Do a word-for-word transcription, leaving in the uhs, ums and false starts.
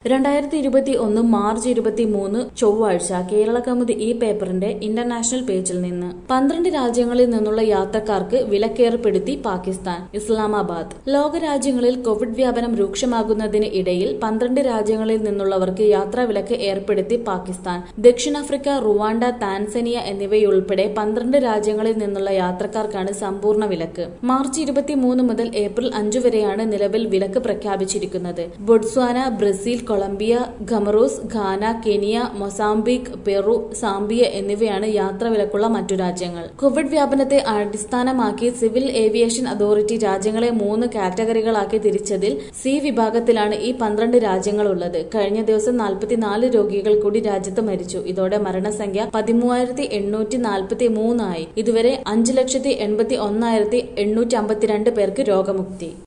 രണ്ടായിരത്തി ഇരുപത്തി ഒന്ന് മാർച്ച് ഇരുപത്തി മൂന്ന് ചൊവ്വാഴ്ച കേരള കൗമുദി ഈ പേപ്പറിന്റെ ഇന്റർനാഷണൽ പേജിൽ നിന്ന് പന്ത്രണ്ട് രാജ്യങ്ങളിൽ നിന്നുള്ള യാത്രക്കാർക്ക് വിലക്കേർപ്പെടുത്തി പാകിസ്ഥാൻ. ഇസ്ലാമാബാദ്. ലോകരാജ്യങ്ങളിൽ കോവിഡ് വ്യാപനം രൂക്ഷമാകുന്നതിന് ഇടയിൽ പന്ത്രണ്ട് രാജ്യങ്ങളിൽ നിന്നുള്ളവർക്ക് യാത്രാവിലക്ക് ഏർപ്പെടുത്തി പാകിസ്ഥാൻ. ദക്ഷിണാഫ്രിക്ക, റുവാണ്ട, താൻസനിയ എന്നിവയുൾപ്പെടെ പന്ത്രണ്ട് രാജ്യങ്ങളിൽ നിന്നുള്ള യാത്രക്കാർക്കാണ് സമ്പൂർണ്ണ വിലക്ക്. മാർച്ച് ഇരുപത്തിമൂന്ന് മുതൽ ഏപ്രിൽ അഞ്ചു വരെയാണ് നിലവിൽ വിലക്ക് പ്രഖ്യാപിച്ചിരിക്കുന്നത്. Botswana, Brazil, Colombia, Comoros, Ghana, Kenya, Mozambique, Peru, Zambia എന്നിവയാണ് യാത്രാവിലക്കുള്ള മറ്റു രാജ്യങ്ങൾ. കോവിഡ് വ്യാപനത്തെ അടിസ്ഥാനമാക്കി സിവിൽ ഏവിയേഷൻ അതോറിറ്റി രാജ്യങ്ങളെ മൂന്ന് കാറ്റഗറികളാക്കി തിരിച്ചതിൽ സി വിഭാഗത്തിലാണ് ഈ പന്ത്രണ്ട് രാജ്യങ്ങളുള്ളത്. കഴിഞ്ഞ ദിവസം നാൽപ്പത്തിനാല് രോഗികൾ കൂടി രാജ്യത്ത് മരിച്ചു. ഇതോടെ മരണസംഖ്യ പതിമൂവായിരത്തി എണ്ണൂറ്റി നാൽപ്പത്തി മൂന്നായി. ഇതുവരെ അഞ്ചു ലക്ഷത്തി എൺപത്തി ഒന്നായിരത്തി എണ്ണൂറ്റി അമ്പത്തിരണ്ട് പേർക്ക് രോഗമുക്തി.